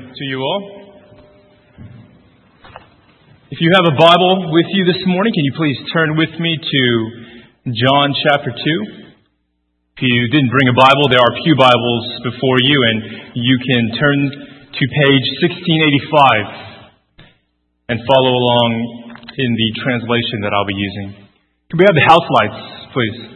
to you all. If you have a Bible with you this morning, can you please turn with me to John chapter 2? If you didn't bring a Bible, there are pew Bibles before you, and you can turn to page 1685 and follow along in the translation that I'll be using. Can we have the house lights, please?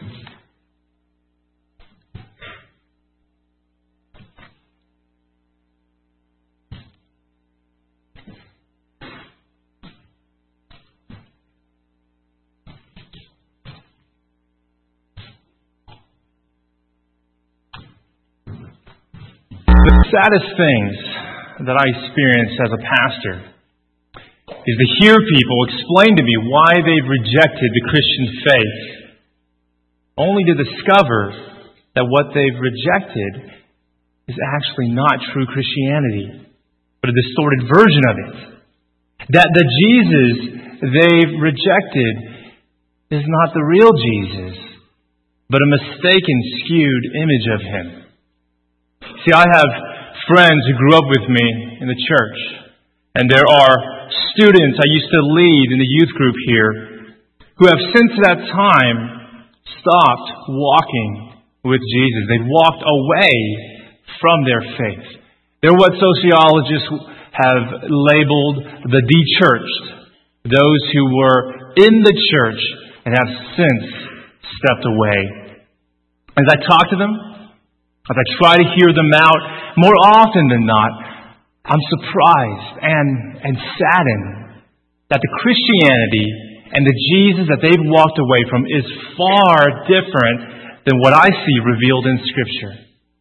The saddest things that I experience as a pastor is to hear people explain to me why they've rejected the Christian faith, only to discover that what they've rejected is actually not true Christianity, but a distorted version of it. That the Jesus they've rejected is not the real Jesus, but a mistaken, skewed image of Him. See, I have friends who grew up with me in the church, and there are students I used to lead in the youth group here who have since that time stopped walking with Jesus. They've walked away from their faith. They're what sociologists have labeled the de-churched, those who were in the church and have since stepped away. As I talk to them, as I try to hear them out, more often than not, I'm surprised and saddened that the Christianity and the Jesus that they've walked away from is far different than what I see revealed in Scripture.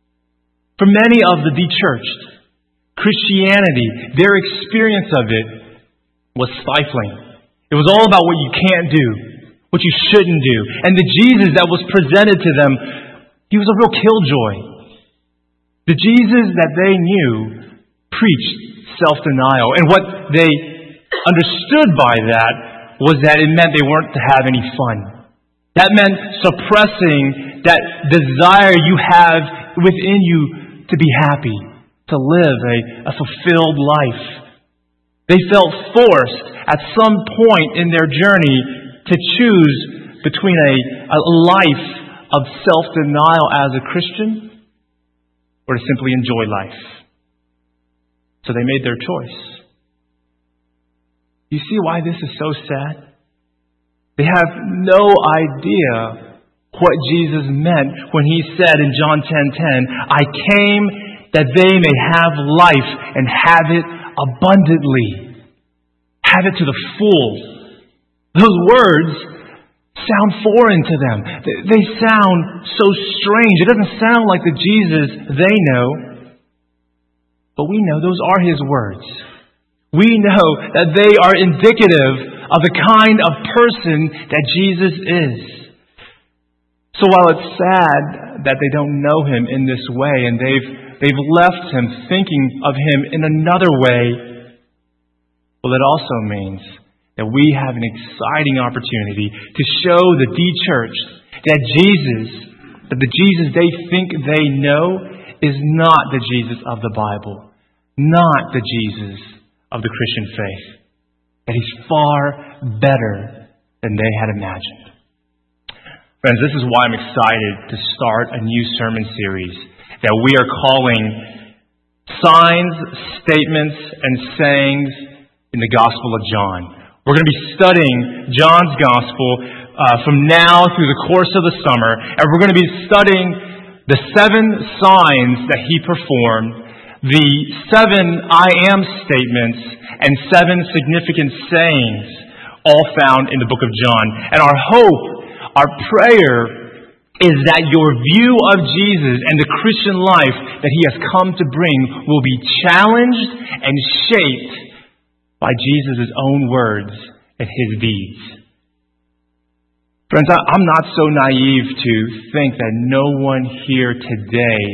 For many of the de-churched, Christianity, their experience of it was stifling. It was all about what you can't do, what you shouldn't do. And the Jesus that was presented to them, He was a real killjoy. The Jesus that they knew preached self-denial. And what they understood by that was that it meant they weren't to have any fun. That meant suppressing that desire you have within you to be happy, to live a fulfilled life. They felt forced at some point in their journey to choose between a life of self-denial as a Christian or to simply enjoy life. So they made their choice. You see why this is so sad? They have no idea what Jesus meant when He said in John 10:10, I came that they may have life and have it abundantly. Have it to the full. Those words sound foreign to them. They sound so strange. It doesn't sound like the Jesus they know. But we know those are His words. We know that they are indicative of the kind of person that Jesus is. So while it's sad that they don't know Him in this way and they've left Him thinking of Him in another way, well, it also means that we have an exciting opportunity to show the de-churched that the Jesus they think they know is not the Jesus of the Bible, not the Jesus of the Christian faith, that He's far better than they had imagined. Friends, this is why I'm excited to start a new sermon series that we are calling Signs, Statements, and Sayings in the Gospel of John. We're going to be studying John's Gospel from now through the course of the summer, and we're going to be studying the 7 signs that He performed, the 7 I am statements, and 7 significant sayings, all found in the book of John. And our hope, our prayer, is that your view of Jesus and the Christian life that He has come to bring will be challenged and shaped by Jesus' own words and His deeds. Friends, I'm not so naive to think that no one here today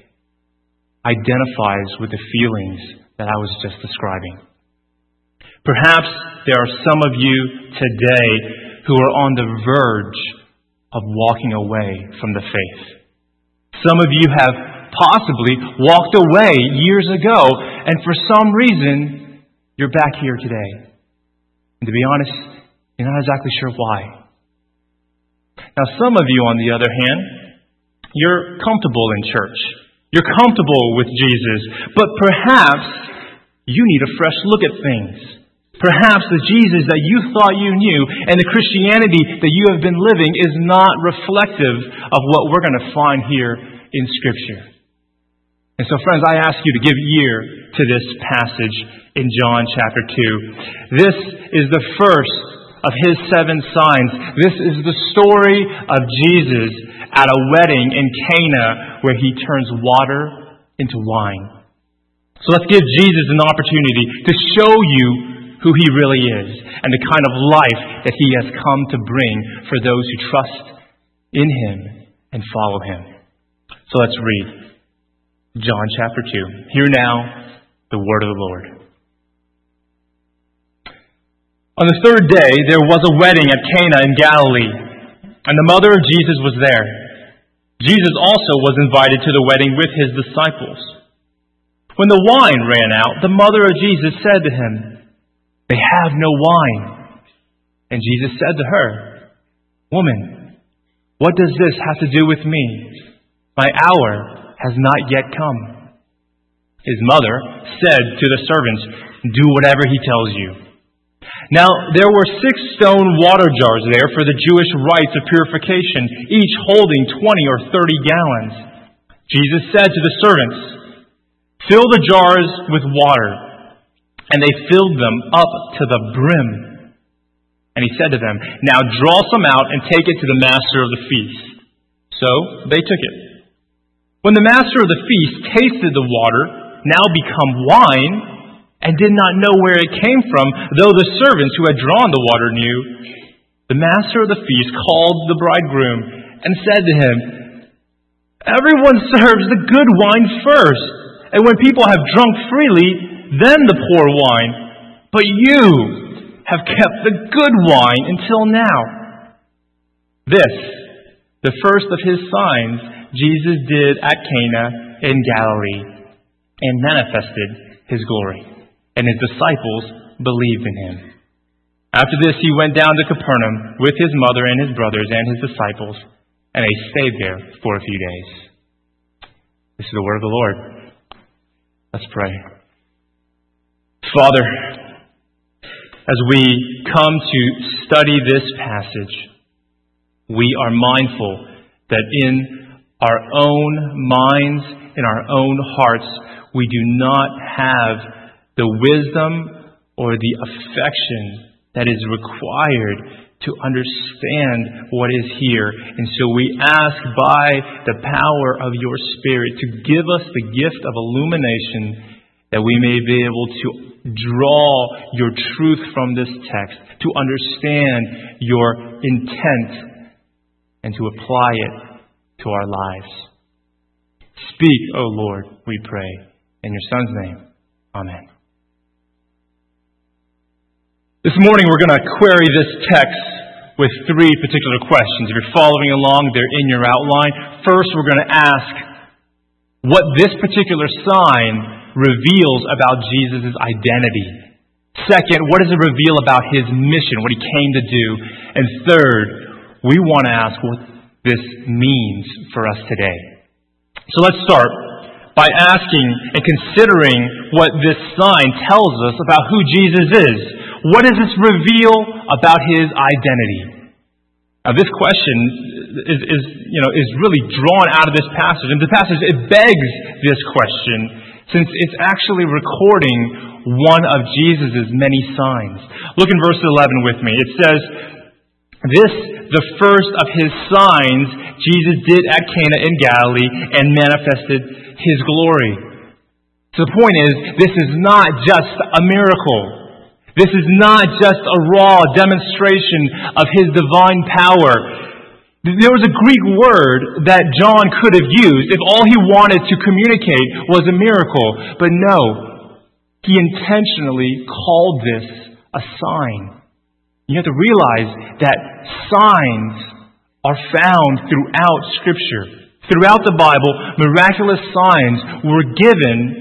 identifies with the feelings that I was just describing. Perhaps there are some of you today who are on the verge of walking away from the faith. Some of you have possibly walked away years ago and for some reason, you're back here today. And to be honest, you're not exactly sure why. Now, some of you, on the other hand, you're comfortable in church. You're comfortable with Jesus, but perhaps you need a fresh look at things. Perhaps the Jesus that you thought you knew and the Christianity that you have been living is not reflective of what we're going to find here in Scripture. And so, friends, I ask you to give ear to this passage in John chapter 2. This is the first of His 7 signs. This is the story of Jesus at a wedding in Cana where He turns water into wine. So let's give Jesus an opportunity to show you who He really is and the kind of life that He has come to bring for those who trust in Him and follow Him. So let's read John chapter 2. Hear now the word of the Lord. On the third day there was a wedding at Cana in Galilee, and the mother of Jesus was there. Jesus also was invited to the wedding with His disciples. When the wine ran out, the mother of Jesus said to Him, "They have no wine." And Jesus said to her, "Woman, what does this have to do with me? My hour has not yet come." His mother said to the servants, "Do whatever he tells you." Now there were 6 stone water jars there for the Jewish rites of purification, each holding 20 or 30 gallons. Jesus said to the servants, "Fill the jars with water." And they filled them up to the brim. And He said to them, "Now draw some out and take it to the master of the feast." So they took it. When the master of the feast tasted the water, now become wine, and did not know where it came from, though the servants who had drawn the water knew, the master of the feast called the bridegroom and said to him, "Everyone serves the good wine first, and when people have drunk freely, then the poor wine. But you have kept the good wine until now." This, the first of His signs, Jesus did at Cana in Galilee, and manifested His glory, and His disciples believed in Him. After this, He went down to Capernaum with His mother and His brothers and His disciples, and they stayed there for a few days. This is the word of the Lord. Let's pray. Father, as we come to study this passage, we are mindful that in our own minds, in our own hearts, we do not have the wisdom or the affection that is required to understand what is here. And so we ask by the power of your Spirit to give us the gift of illumination that we may be able to draw your truth from this text, to understand your intent, and to apply it to our lives. Speak, O Lord, we pray. In your Son's name, amen. This morning we're going to query this text with 3 particular questions. If you're following along, they're in your outline. First, we're going to ask what this particular sign reveals about Jesus' identity. Second, what does it reveal about His mission, what He came to do? And third, we want to ask what this means for us today. So let's start by asking and considering what this sign tells us about who Jesus is. What does this reveal about His identity? Now, this question is really drawn out of this passage, and the passage it begs this question since it's actually recording one of Jesus' many signs. Look in verse 11 with me. It says, "This, the first of His signs, Jesus did at Cana in Galilee and manifested His glory." So the point is, this is not just a miracle. This is not just a raw demonstration of His divine power. There was a Greek word that John could have used if all he wanted to communicate was a miracle. But no, he intentionally called this a sign. You have to realize that signs are found throughout Scripture. Throughout the Bible, miraculous signs were given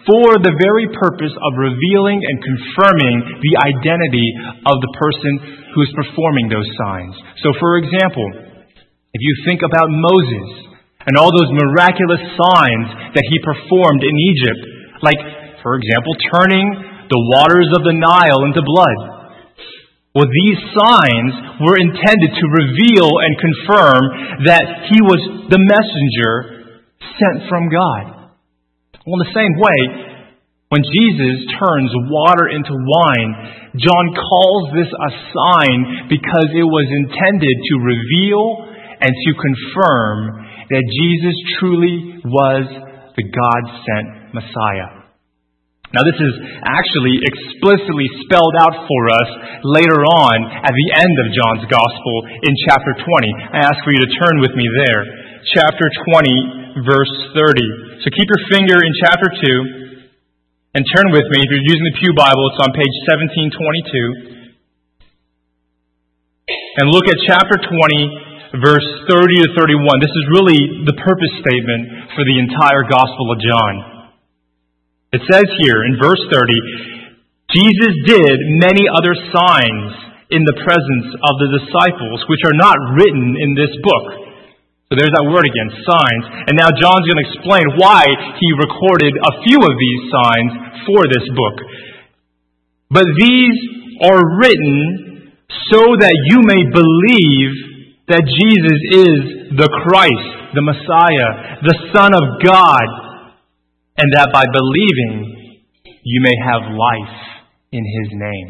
for the very purpose of revealing and confirming the identity of the person who is performing those signs. So, for example, if you think about Moses and all those miraculous signs that he performed in Egypt, like, for example, turning the waters of the Nile into blood. Well, these signs were intended to reveal and confirm that he was the messenger sent from God. Well, in the same way, when Jesus turns water into wine, John calls this a sign because it was intended to reveal and to confirm that Jesus truly was the God-sent Messiah. Now, this is actually explicitly spelled out for us later on at the end of John's Gospel in chapter 20. I ask for you to turn with me there. Chapter 20, verse 30. So keep your finger in chapter 2 and turn with me. If you're using the Pew Bible, it's on page 1722. And look at chapter 20, verse 30 to 31. This is really the purpose statement for the entire Gospel of John. It says here in verse 30, Jesus did many other signs in the presence of the disciples, which are not written in this book. So there's that word again, signs. And now John's going to explain why he recorded a few of these signs for this book. But these are written so that you may believe that Jesus is the Christ, the Messiah, the Son of God, and that by believing you may have life in His name.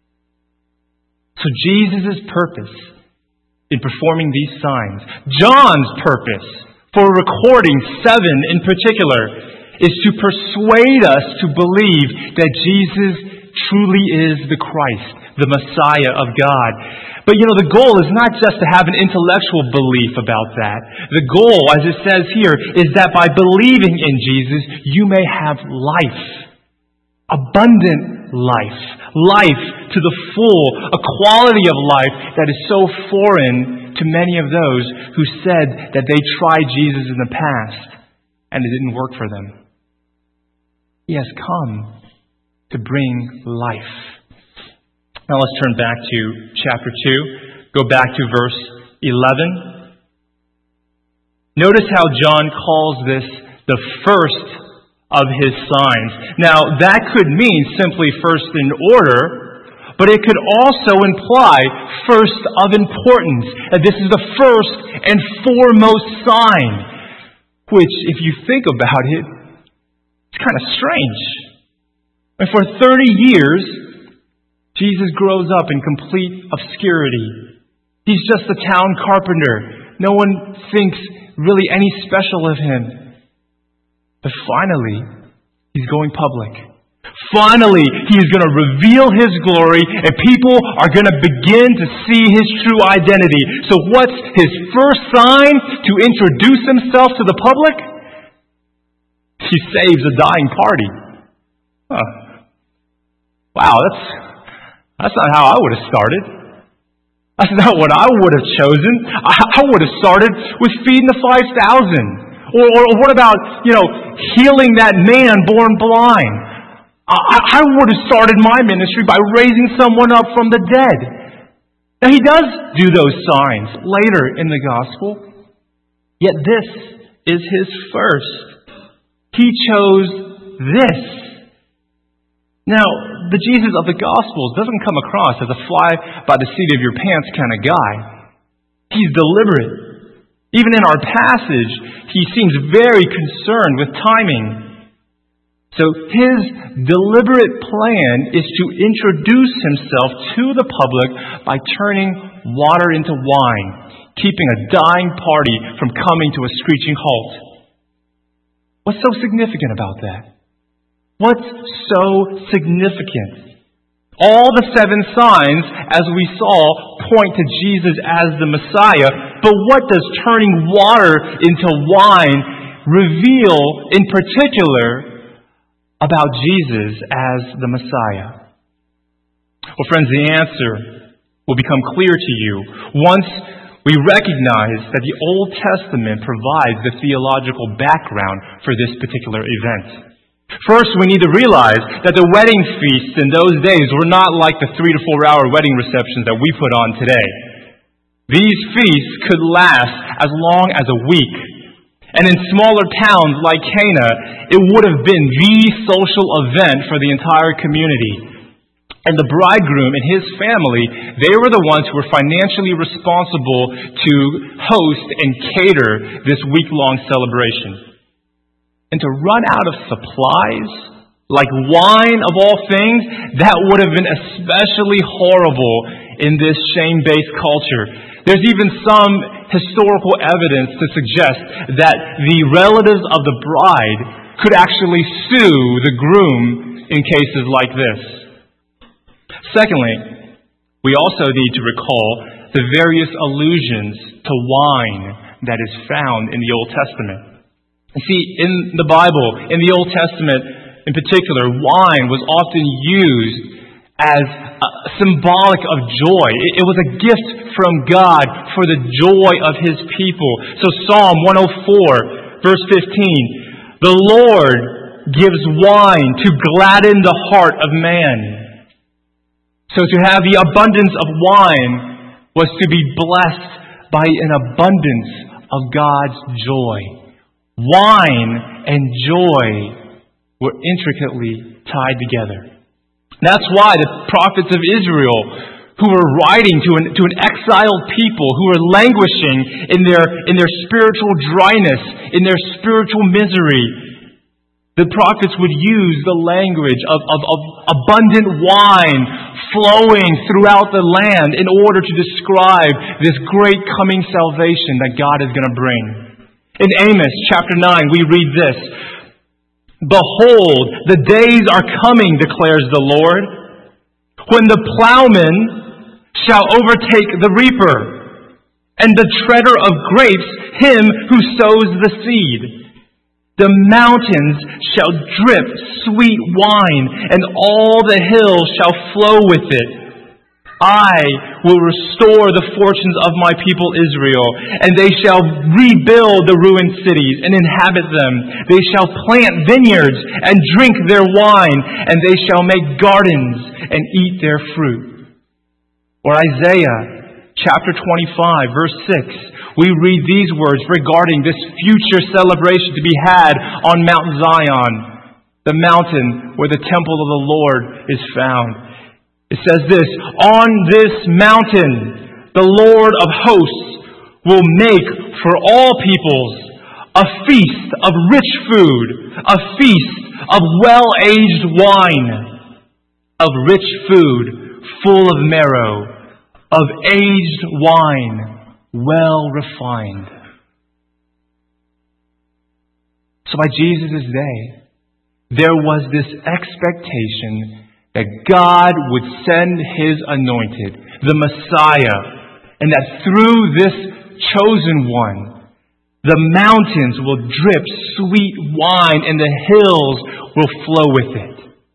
So Jesus' purpose in performing these signs, John's purpose for recording 7 in particular, is to persuade us to believe that Jesus truly is the Christ, the Messiah of God. But the goal is not just to have an intellectual belief about that. The goal, as it says here, is that by believing in Jesus, you may have life. Abundant life. Life to the full. A quality of life that is so foreign to many of those who said that they tried Jesus in the past and it didn't work for them. He has come to bring life. Now let's turn back to chapter 2. Go back to verse 11. Notice how John calls this the first of his signs. Now that could mean simply first in order, but it could also imply first of importance. And this is the first and foremost sign, which, if you think about it, it's kind of strange. And for 30 years, Jesus grows up in complete obscurity. He's just a town carpenter. No one thinks really any special of him. But finally, he's going public. Finally, he is going to reveal his glory, and people are going to begin to see his true identity. So what's his first sign to introduce himself to the public? He saves a dying party. Wow, that's not how I would have started. That's not what I would have chosen. I would have started with feeding the 5,000. Or what about, healing that man born blind? I would have started my ministry by raising someone up from the dead. Now, he does do those signs later in the gospel. Yet this is his first. He chose this. Now, the Jesus of the Gospels doesn't come across as a fly-by-the-seat-of-your-pants kind of guy. He's deliberate. Even in our passage, he seems very concerned with timing. So his deliberate plan is to introduce himself to the public by turning water into wine, keeping a dying party from coming to a screeching halt. What's so significant about that? What's so significant? All the 7 signs, as we saw, point to Jesus as the Messiah. But what does turning water into wine reveal in particular about Jesus as the Messiah? Well, friends, the answer will become clear to you once we recognize that the Old Testament provides the theological background for this particular event. First, we need to realize that the wedding feasts in those days were not like the 3 to 4 hour wedding receptions that we put on today. These feasts could last as long as a week. And in smaller towns like Cana, it would have been the social event for the entire community. And the bridegroom and his family, they were the ones who were financially responsible to host and cater this week-long celebration. And to run out of supplies, like wine of all things, that would have been especially horrible in this shame-based culture. There's even some historical evidence to suggest that the relatives of the bride could actually sue the groom in cases like this. Secondly, we also need to recall the various allusions to wine that is found in the Old Testament. You see, in the Bible, in the Old Testament in particular, wine was often used as symbolic of joy. It was a gift from God for the joy of His people. So Psalm 104, verse 15, the Lord gives wine to gladden the heart of man. So to have the abundance of wine was to be blessed by an abundance of God's joy. Wine and joy were intricately tied together. That's why the prophets of Israel, who were writing to an exiled people who were languishing in their spiritual dryness, in their spiritual misery, the prophets would use the language of abundant wine flowing throughout the land in order to describe this great coming salvation that God is going to bring. In Amos chapter 9, we read this, "Behold, the days are coming, declares the Lord, when the plowman shall overtake the reaper, and the treader of grapes him who sows the seed. The mountains shall drip sweet wine, and all the hills shall flow with it. I will restore the fortunes of my people Israel, and they shall rebuild the ruined cities and inhabit them. They shall plant vineyards and drink their wine, and they shall make gardens and eat their fruit." Or Isaiah chapter 25, verse 6, we read these words regarding this future celebration to be had on Mount Zion, the mountain where the temple of the Lord is found. It says this, "On this mountain the Lord of hosts will make for all peoples a feast of rich food, a feast of well-aged wine, of rich food full of marrow, of aged wine well refined." So by Jesus' day, there was this expectation that God would send His anointed, the Messiah, and that through this chosen one, the mountains will drip sweet wine and the hills will flow with it.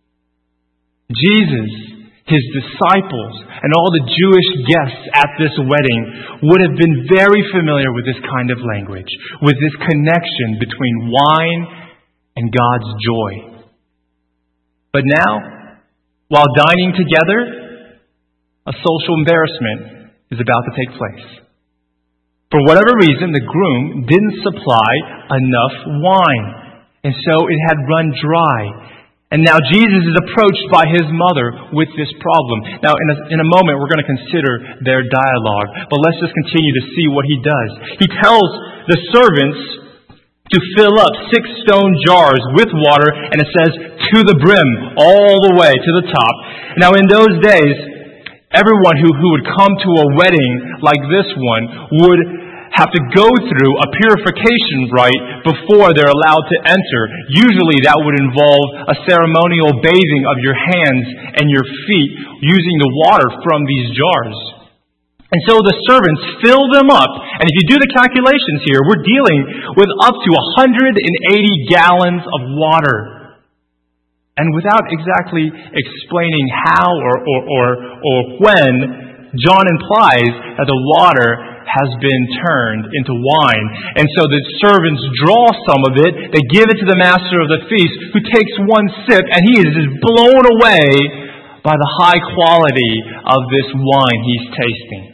Jesus, His disciples, and all the Jewish guests at this wedding would have been very familiar with this kind of language, with this connection between wine and God's joy. But now, while dining together, a social embarrassment is about to take place. For whatever reason, the groom didn't supply enough wine, and so it had run dry. And now Jesus is approached by His mother with this problem. Now, in a moment, we're going to consider their dialogue, but let's just continue to see what He does. He tells the servants to fill up 6 stone jars with water, and it says, to the brim, all the way to the top. Now, in those days, everyone who would come to a wedding like this one would have to go through a purification rite before they're allowed to enter. Usually that would involve a ceremonial bathing of your hands and your feet using the water from these jars. And so the servants fill them up. And if you do the calculations here, we're dealing with up to 180 gallons of water. And without exactly explaining how or when, John implies that the water has been turned into wine. And so the servants draw some of it, they give it to the master of the feast, who takes one sip, and he is just blown away by the high quality of this wine he's tasting.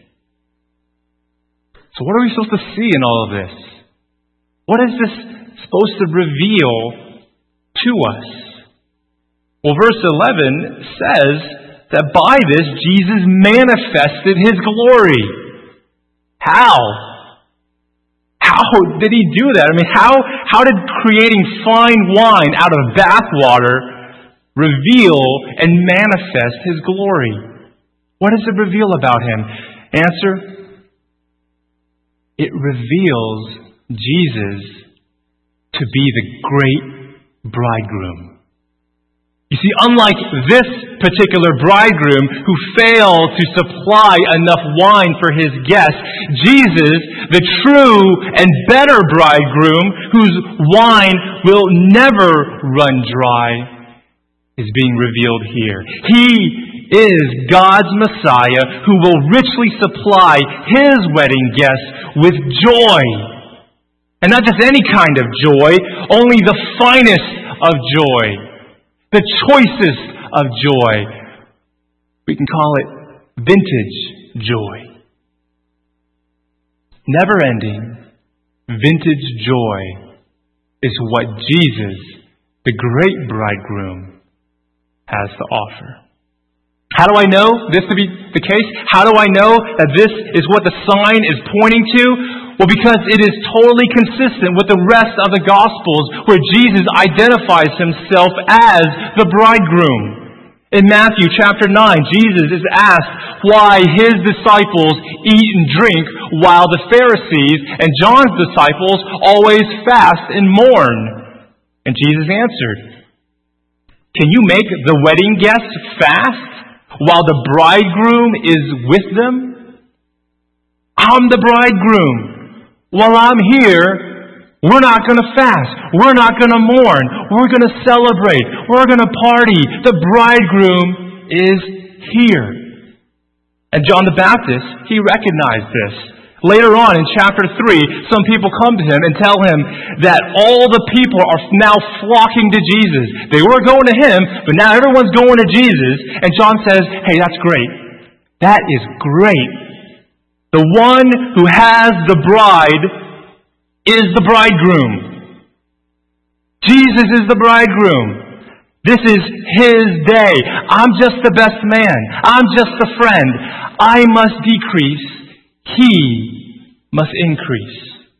So what are we supposed to see in all of this? What is this supposed to reveal to us? Well, verse 11 says that by this Jesus manifested His glory. How? How did He do that? I mean, how did creating fine wine out of bathwater reveal and manifest His glory? What does it reveal about Him? Answer: it reveals Jesus to be the great bridegroom. You see, unlike this particular bridegroom who failed to supply enough wine for his guests, Jesus, the true and better bridegroom, whose wine will never run dry, is being revealed here. He is God's Messiah who will richly supply His wedding guests with joy. And not just any kind of joy, only the finest of joy. The choicest of joy. We can call it vintage joy. Never-ending, vintage joy is what Jesus, the great bridegroom, has to offer. How do I know this to be the case? How do I know that this is what the sign is pointing to? Well, because it is totally consistent with the rest of the Gospels where Jesus identifies Himself as the bridegroom. In Matthew chapter 9, Jesus is asked why His disciples eat and drink while the Pharisees and John's disciples always fast and mourn. And Jesus answered, "Can you make the wedding guests fast while the bridegroom is with them? I'm the bridegroom. While I'm here, we're not going to fast. We're not going to mourn. We're going to celebrate. We're going to party. The bridegroom is here." And John the Baptist, he recognized this. Later on in chapter 3, some people come to him and tell him that all the people are now flocking to Jesus. They were going to him, but now everyone's going to Jesus. And John says, "Hey, that's great. That is great. The one who has the bride is the bridegroom. Jesus is the bridegroom. This is His day. I'm just the best man. I'm just a friend. I must decrease. He must increase."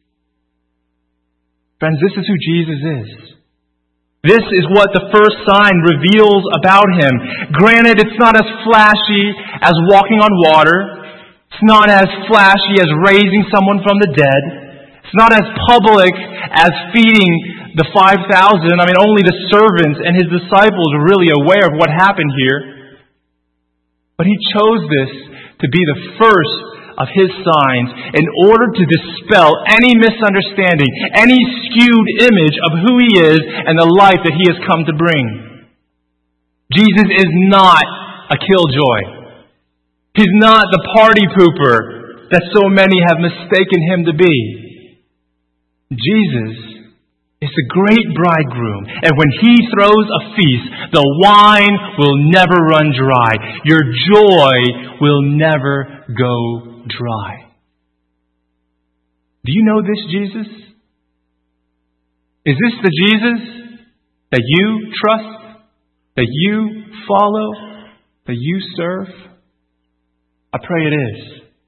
Friends, this is who Jesus is. This is what the first sign reveals about Him. Granted, it's not as flashy as walking on water. It's not as flashy as raising someone from the dead. It's not as public as feeding the 5,000. I mean, only the servants and His disciples are really aware of what happened here. But He chose this to be the first of His signs in order to dispel any misunderstanding, any skewed image of who He is and the life that He has come to bring. Jesus is not a killjoy. He's not the party pooper that so many have mistaken Him to be. Jesus is the great bridegroom, and when He throws a feast, the wine will never run dry. Your joy will never go dry. Do you know this Jesus? Is this the Jesus that you trust, that you follow, that you serve? I pray it is.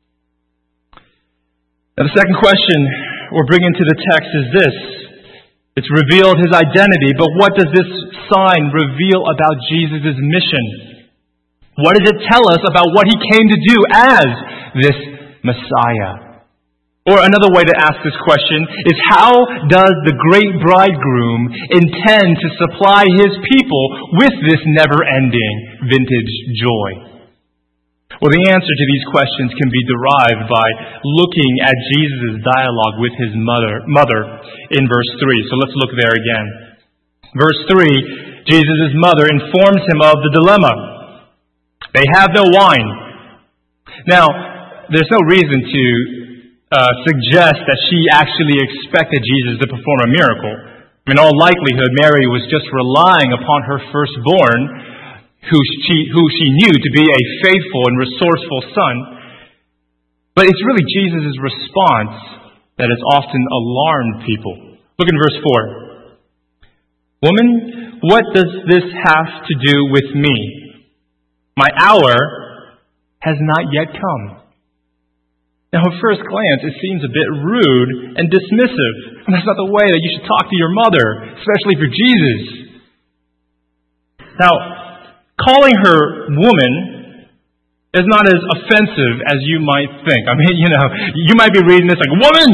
Now, the second question we're bringing to the text is this. It's revealed His identity, but what does this sign reveal about Jesus' mission? What does it tell us about what He came to do as this Messiah? Or another way to ask this question is, how does the great bridegroom intend to supply His people with this never-ending vintage joy? Well, the answer to these questions can be derived by looking at Jesus' dialogue with His mother in verse 3. So let's look there again. Verse 3, Jesus' mother informs Him of the dilemma. They have no wine. Now, there's no reason to suggests that she actually expected Jesus to perform a miracle. In all likelihood, Mary was just relying upon her firstborn, who she knew to be a faithful and resourceful son. But it's really Jesus' response that has often alarmed people. Look in verse 4. "Woman, what does this have to do with me? My hour has not yet come." Now, at first glance, it seems a bit rude and dismissive. And that's not the way that you should talk to your mother, especially for Jesus. Now, calling her woman is not as offensive as you might think. I mean, you might be reading this like, "Woman!"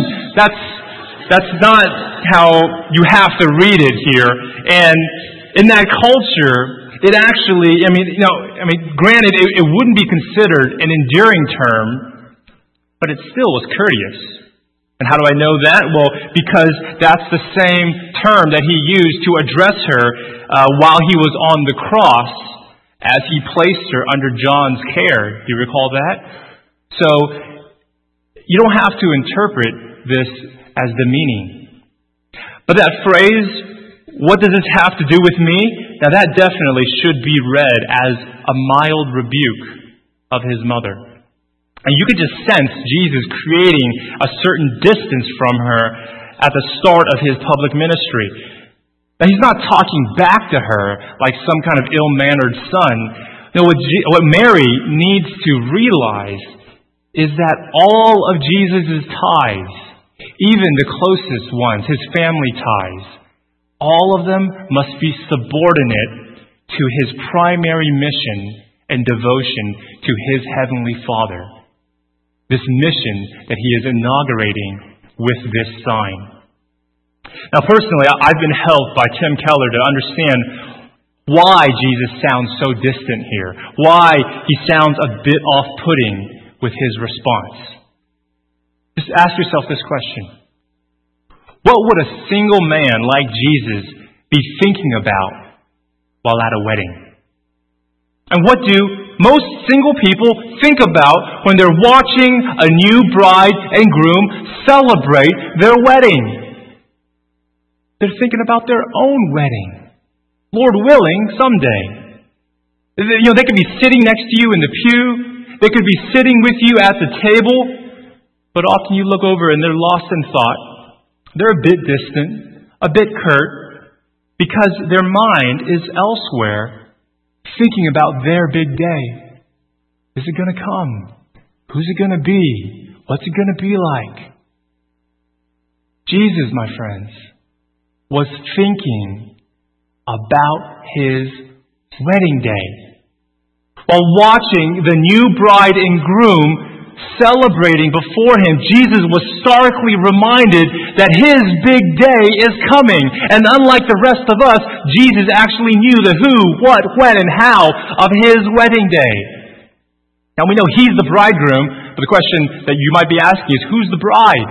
That's not how you have to read it here. And in that culture, it actually, granted, it wouldn't be considered an endearing term, but it still was courteous. And how do I know that? Well, because that's the same term that he used to address her while he was on the cross as he placed her under John's care. Do you recall that? So, you don't have to interpret this as the meaning. But that phrase, "What does this have to do with me?" Now that definitely should be read as a mild rebuke of his mother. And you could just sense Jesus creating a certain distance from her at the start of his public ministry. Now, he's not talking back to her like some kind of ill-mannered son. No, what Mary needs to realize is that all of Jesus' ties, even the closest ones, his family ties, all of them must be subordinate to his primary mission and devotion to his heavenly Father. This mission that he is inaugurating with this sign. Now, personally, I've been helped by Tim Keller to understand why Jesus sounds so distant here, why he sounds a bit off-putting with his response. Just ask yourself this question. What would a single man like Jesus be thinking about while at a wedding? And what do most single people think about when they're watching a new bride and groom celebrate their wedding? They're thinking about their own wedding. Lord willing, someday. They could be sitting next to you in the pew. They could be sitting with you at the table. But often you look over and they're lost in thought. They're a bit distant, a bit curt, because their mind is elsewhere, thinking about their big day. Is it going to come? Who's it going to be? What's it going to be like? Jesus, my friends, was thinking about his wedding day. While watching the new bride and groom celebrating before him, Jesus was starkly reminded that his big day is coming. And unlike the rest of us, Jesus actually knew the who, what, when, and how of his wedding day. Now we know he's the bridegroom, but the question that you might be asking is, who's the bride?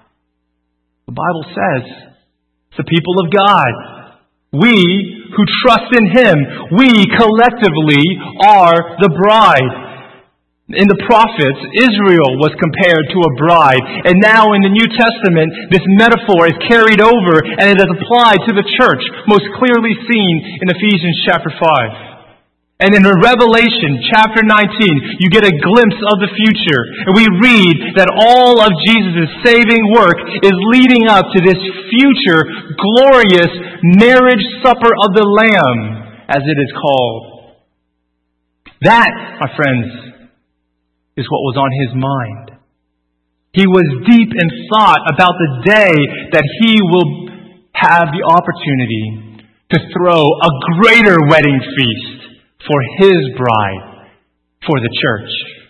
The Bible says, it's the people of God. We who trust in him, we collectively are the bride. In the prophets, Israel was compared to a bride. And now in the New Testament, this metaphor is carried over and it is applied to the church, most clearly seen in Ephesians chapter 5. And in Revelation chapter 19, you get a glimpse of the future. And we read that all of Jesus' saving work is leading up to this future, glorious marriage supper of the Lamb, as it is called. That, my friends, is what was on his mind. He was deep in thought about the day that he will have the opportunity to throw a greater wedding feast for his bride, for the church.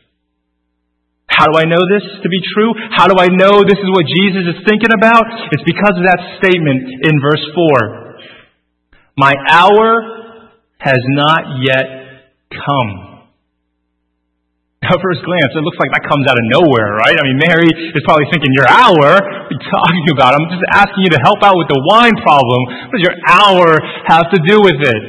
How do I know this to be true? How do I know this is what Jesus is thinking about? It's because of that statement in verse 4. My hour has not yet come. At first glance, it looks like that comes out of nowhere, right? I mean, Mary is probably thinking, your hour? What are you talking about? I'm just asking you to help out with the wine problem. What does your hour have to do with it?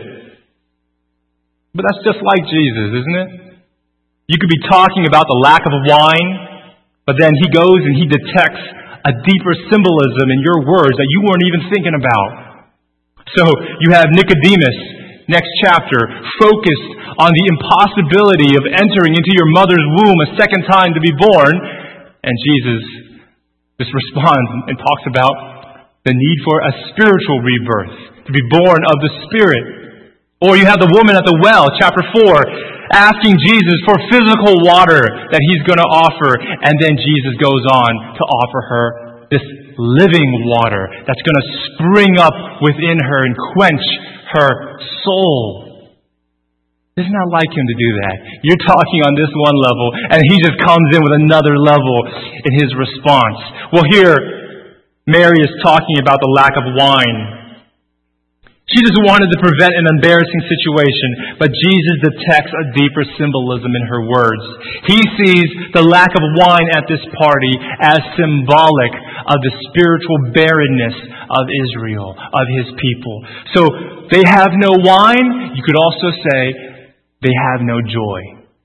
But that's just like Jesus, isn't it? You could be talking about the lack of wine, But then he goes and he detects a deeper symbolism in your words that you weren't even thinking about. So you have Nicodemus, next chapter, focused on the impossibility of entering into your mother's womb a second time to be born. And Jesus just responds and talks about the need for a spiritual rebirth, to be born of the Spirit. Or you have the woman at the well, chapter 4, asking Jesus for physical water that he's going to offer. And then Jesus goes on to offer her this living water that's going to spring up within her and quench her soul. Isn't that like him to do that? You're talking on this one level, and he just comes in with another level in his response. Well, here, Mary is talking about the lack of wine. She just wanted to prevent an embarrassing situation, but Jesus detects a deeper symbolism in her words. He sees the lack of wine at this party as symbolic of the spiritual barrenness of Israel, of his people. So they have no wine. You could also say they have no joy.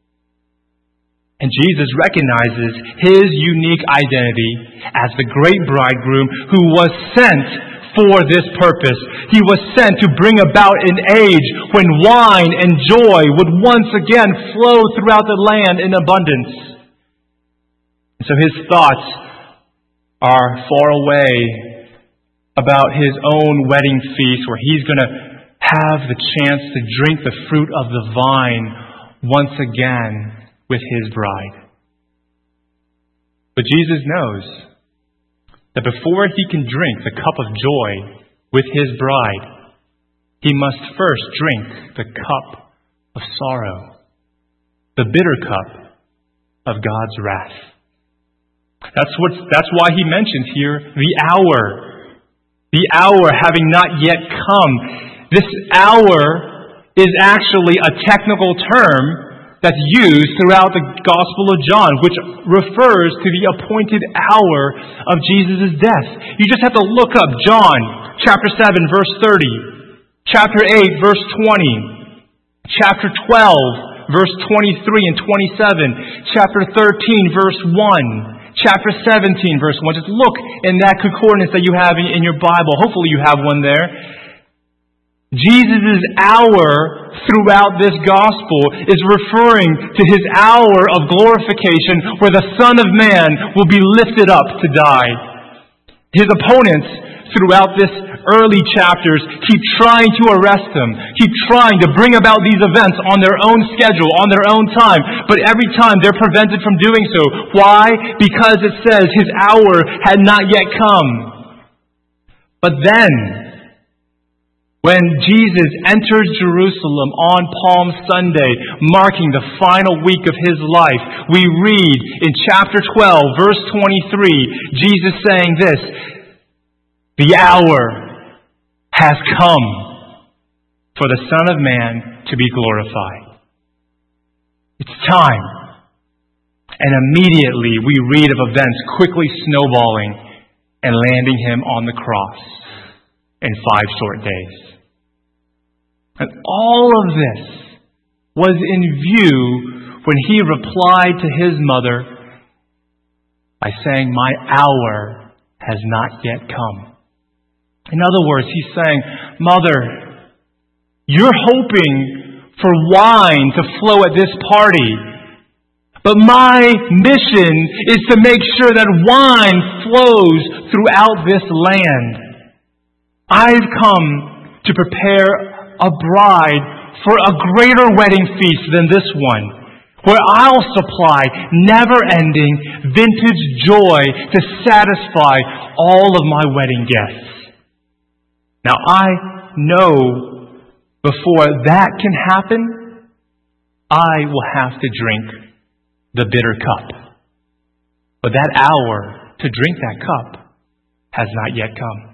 And Jesus recognizes his unique identity as the great bridegroom who was sent for this purpose. He was sent to bring about an age when wine and joy would once again flow throughout the land in abundance. And so his thoughts are far away about his own wedding feast where he's going to have the chance to drink the fruit of the vine once again with his bride. But Jesus knows that before he can drink the cup of joy with his bride, he must first drink the cup of sorrow, the bitter cup of God's wrath. That's why he mentions here the hour having not yet come. This hour is actually a technical term that's used throughout the Gospel of John, which refers to the appointed hour of Jesus' death. You just have to look up John chapter 7, verse 30, chapter 8, verse 20, chapter 12, verse 23 and 27, chapter 13, verse 1, chapter 17, verse 1. Just look in that concordance that you have in your Bible. Hopefully you have one there. Jesus' hour throughout this gospel is referring to his hour of glorification where the Son of Man will be lifted up to die. His opponents throughout this early chapters keep trying to arrest him, keep trying to bring about these events on their own schedule, on their own time, but every time they're prevented from doing so. Why? Because it says his hour had not yet come. But then, when Jesus enters Jerusalem on Palm Sunday, marking the final week of his life, we read in chapter 12, verse 23, Jesus saying this, "The hour has come for the Son of Man to be glorified." It's time. And immediately we read of events quickly snowballing and landing him on the cross in 5 short days. And all of this was in view when he replied to his mother by saying, "My hour has not yet come." In other words, he's saying, "Mother, you're hoping for wine to flow at this party, but my mission is to make sure that wine flows throughout this land. I've come to prepare a bride for a greater wedding feast than this one, where I'll supply never-ending vintage joy to satisfy all of my wedding guests." Now, I know before that can happen, I will have to drink the bitter cup. But that hour to drink that cup has not yet come.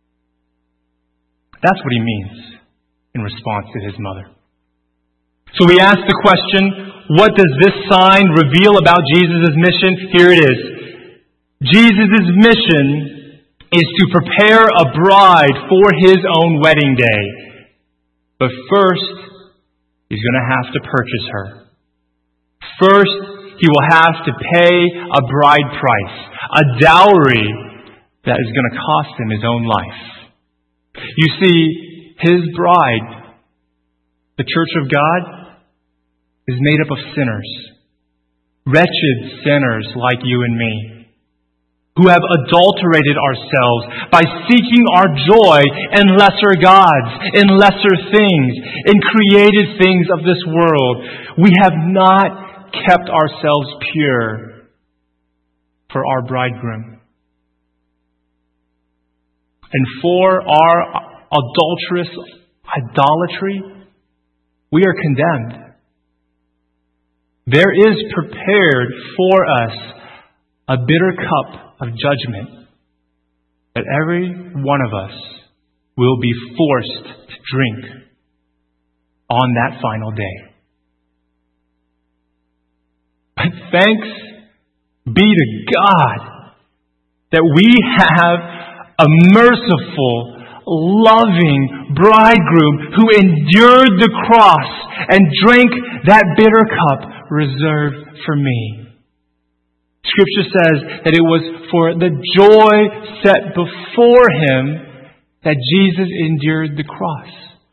That's what he means in response to his mother. So we ask the question, what does this sign reveal about Jesus' mission? Here it is. Jesus' mission is to prepare a bride for his own wedding day. But first, he's going to have to purchase her. First, he will have to pay a bride price, a dowry that is going to cost him his own life. You see, his bride, the church of God, is made up of sinners, wretched sinners like you and me, who have adulterated ourselves by seeking our joy in lesser gods, in lesser things, in created things of this world. We have not kept ourselves pure for our bridegroom. And for our adulterous idolatry, we are condemned. There is prepared for us a bitter cup of judgment that every one of us will be forced to drink on that final day. But thanks be to God that we have a merciful, loving bridegroom who endured the cross and drank that bitter cup reserved for me. Scripture says that it was for the joy set before him that Jesus endured the cross.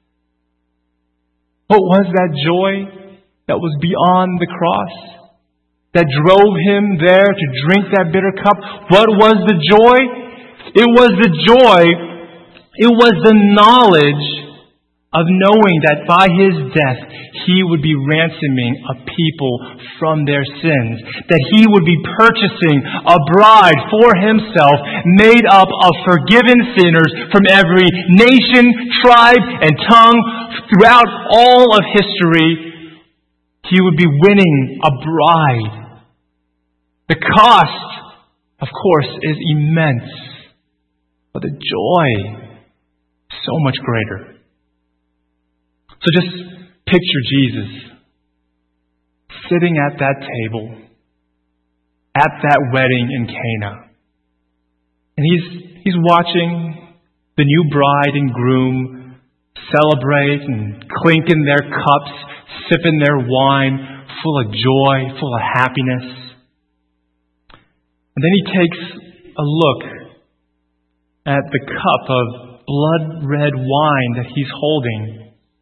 What was that joy that was beyond the cross, that drove him there to drink that bitter cup? What was the joy? It was the joy, it was the knowledge of knowing that by his death he would be ransoming a people from their sins, that he would be purchasing a bride for himself made up of forgiven sinners from every nation, tribe, and tongue throughout all of history. He would be winning a bride. The cost, of course, is immense, but the joy so much greater. So just picture Jesus sitting at that table at that wedding in Cana. And he's watching the new bride and groom celebrate and clinking their cups, sipping their wine, full of joy, full of happiness. And then he takes a look at the cup of blood-red wine that he's holding.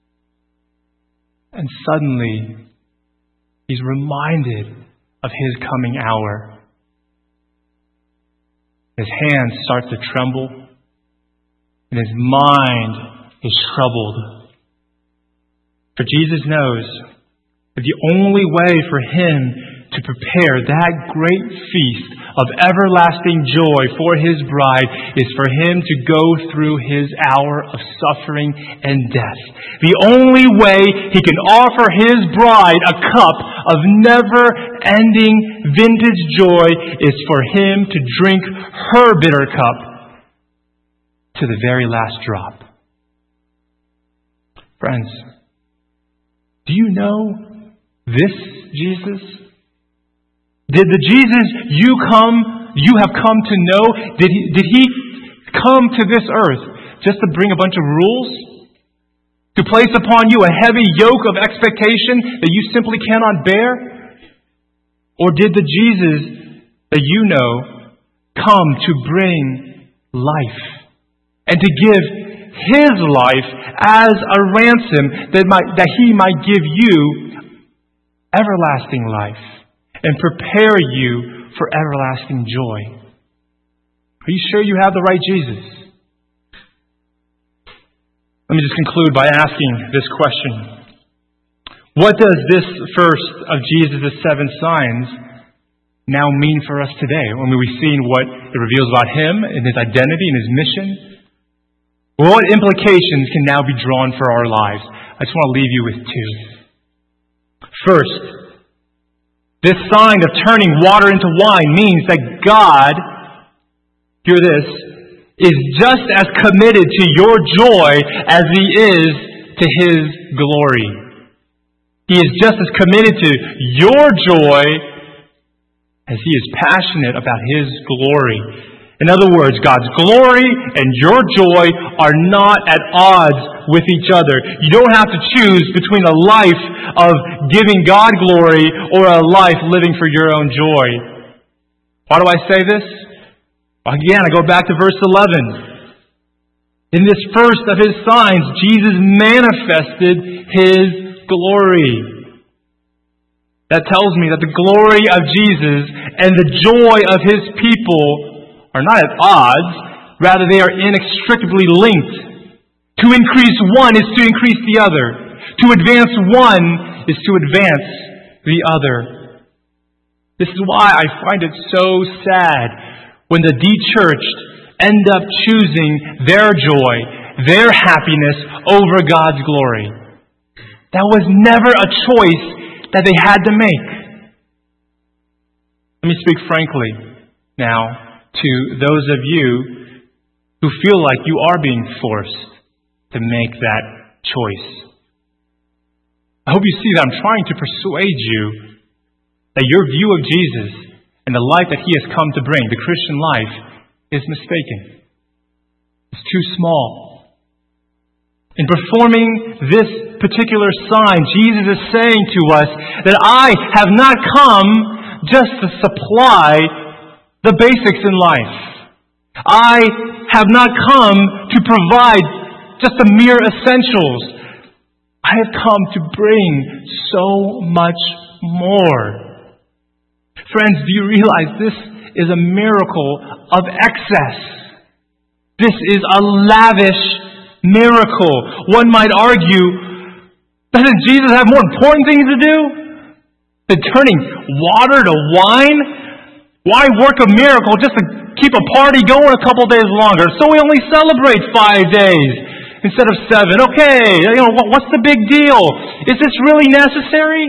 And suddenly, he's reminded of his coming hour. His hands start to tremble, and his mind is troubled. For Jesus knows that the only way for him to prepare that great feast of everlasting joy for his bride is for him to go through his hour of suffering and death. The only way he can offer his bride a cup of never-ending vintage joy is for him to drink her bitter cup to the very last drop. Friends, do you know this Jesus? Did the Jesus you have come to know, did he come to this earth just to bring a bunch of rules? To place upon you a heavy yoke of expectation that you simply cannot bear? Or did the Jesus that you know come to bring life and to give his life as a ransom that he might give you everlasting life and prepare you for everlasting joy? Are you sure you have the right Jesus? Let me just conclude by asking this question. What does this first of Jesus' 7 signs now mean for us today? When we've seen what it reveals about him and his identity and his mission, what implications can now be drawn for our lives? I just want to leave you with 2. First, this sign of turning water into wine means that God, hear this, is just as committed to your joy as he is to his glory. He is just as committed to your joy as he is passionate about his glory. In other words, God's glory and your joy are not at odds with each other. You don't have to choose between a life of giving God glory or a life living for your own joy. Why do I say this? Again, I go back to verse 11. In this first of His signs, Jesus manifested His glory. That tells me that the glory of Jesus and the joy of His people are not at odds. Rather, they are inextricably linked. To increase one is to increase the other. To advance one is to advance the other. This is why I find it so sad when the de-churched end up choosing their joy, their happiness over God's glory. That was never a choice that they had to make. Let me speak frankly now to those of you who feel like you are being forced to make that choice. I hope you see that I'm trying to persuade you that your view of Jesus and the life that He has come to bring, the Christian life, is mistaken. It's too small. In performing this particular sign, Jesus is saying to us that I have not come just to supply the basics in life. I have not come to provide just the mere essentials. I have come to bring so much more. Friends, do you realize this is a miracle of excess? This is a lavish miracle. One might argue, doesn't Jesus have more important things to do than turning water to wine? Why work a miracle just to keep a party going a couple days longer? So we only celebrate 5 days instead of 7. Okay, what's the big deal? Is this really necessary?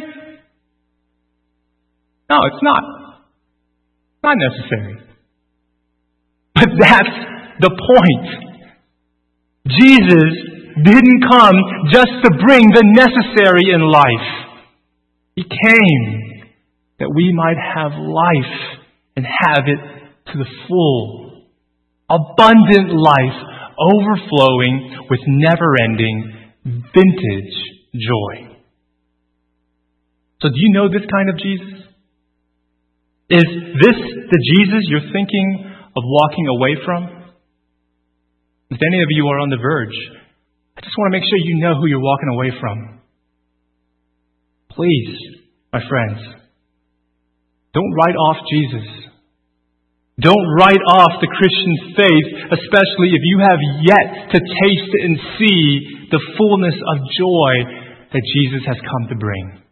No, it's not. It's not necessary. But that's the point. Jesus didn't come just to bring the necessary in life. He came that we might have life and have it to the full. Abundant life overflowing with never-ending vintage joy. So do you know this kind of Jesus? Is this the Jesus you're thinking of walking away from? If any of you are on the verge, I just want to make sure you know who you're walking away from. Please, my friends, don't write off Jesus. Don't write off the Christian faith, especially if you have yet to taste and see the fullness of joy that Jesus has come to bring.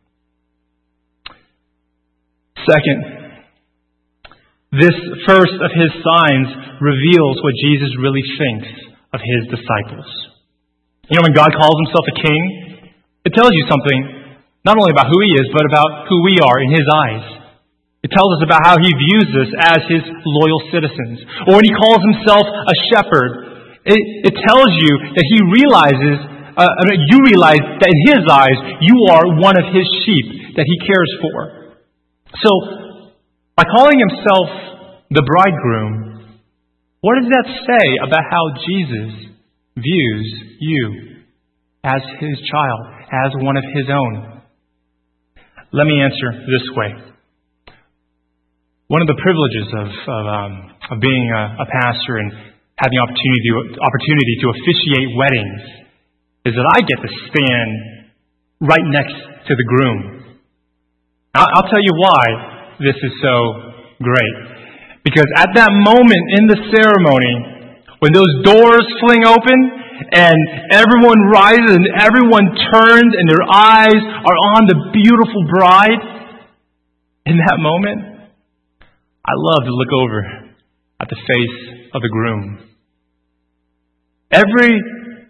Second, this first of His signs reveals what Jesus really thinks of His disciples. You know, when God calls Himself a king, it tells you something not only about who He is, but about who we are in His eyes. It tells us about how He views us as His loyal citizens. Or when He calls Himself a shepherd, it tells you that He realizes, you realize that in His eyes, you are one of His sheep that He cares for. So, by calling Himself the bridegroom, what does that say about how Jesus views you as His child, as one of His own? Let me answer this way. One of the privileges of being a pastor and having the opportunity to officiate weddings is that I get to stand right next to the groom. I'll tell you why this is so great. Because at that moment in the ceremony, when those doors fling open and everyone rises and everyone turns and their eyes are on the beautiful bride, in that moment, I love to look over at the face of the groom. Every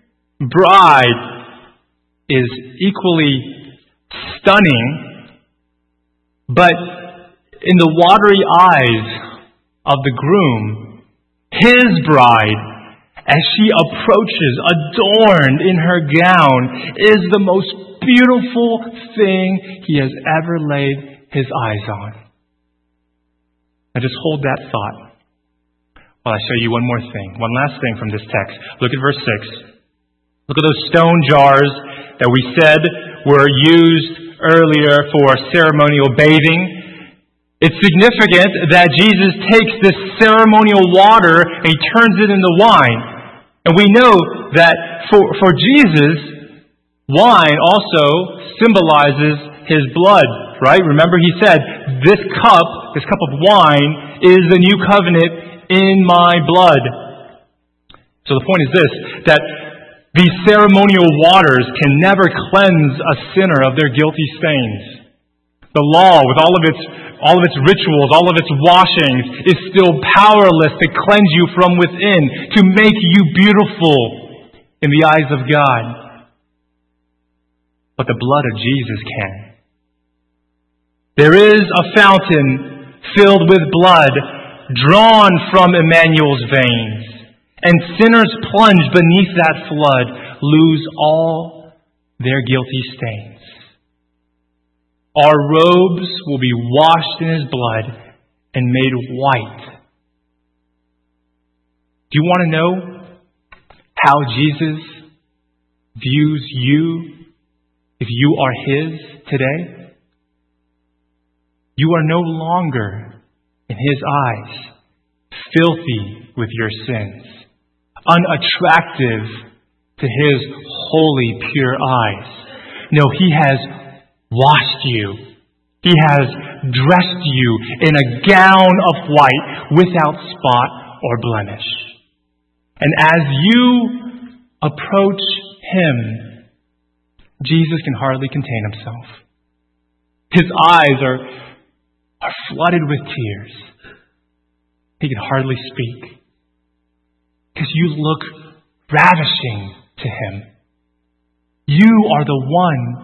bride is equally stunning, but in the watery eyes of the groom, his bride, as she approaches, adorned in her gown, is the most beautiful thing he has ever laid his eyes on. Now just hold that thought. Well, I show you one more thing, one last thing from this text. Look at verse 6. Look at those stone jars that we said were used earlier for ceremonial bathing. It's significant that Jesus takes this ceremonial water and He turns it into wine. And we know that for Jesus, wine also symbolizes His blood, right? Remember He said, this cup of wine is the new covenant in my blood. So the point is this, that these ceremonial waters can never cleanse a sinner of their guilty stains. The law, with all of its rituals, all of its washings, is still powerless to cleanse you from within, to make you beautiful in the eyes of God. But the blood of Jesus can. There is a fountain filled with blood drawn from Emmanuel's veins. And sinners plunged beneath that flood lose all their guilty stains. Our robes will be washed in His blood and made white. Do you want to know how Jesus views you if you are His today? You are no longer, in His eyes, filthy with your sins, unattractive to His holy, pure eyes. No, He has washed you. He has dressed you in a gown of white without spot or blemish. And as you approach Him, Jesus can hardly contain Himself. His eyes are flooded with tears. He can hardly speak. Because you look ravishing to Him. You are the one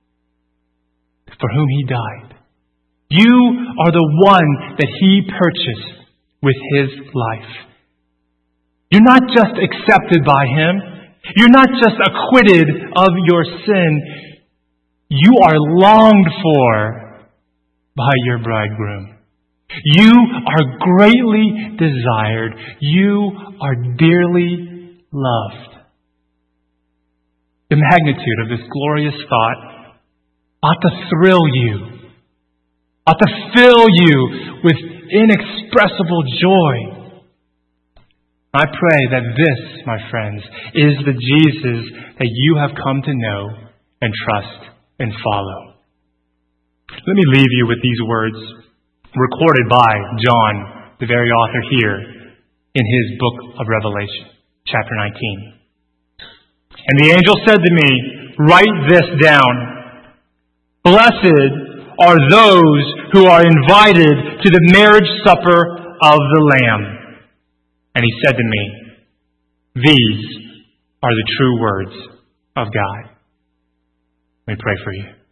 for whom He died. You are the one that He purchased with His life. You're not just accepted by Him. You're not just acquitted of your sin. You are longed for by your bridegroom. You are greatly desired. You are dearly loved. The magnitude of this glorious thought ought to thrill you, ought to fill you with inexpressible joy. I pray that this, my friends, is the Jesus that you have come to know and trust and follow. Let me leave you with these words recorded by John, the very author here, in his book of Revelation, chapter 19. And the angel said to me, "Write this down. Blessed are those who are invited to the marriage supper of the Lamb." And he said to me, "These are the true words of God." Let me pray for you.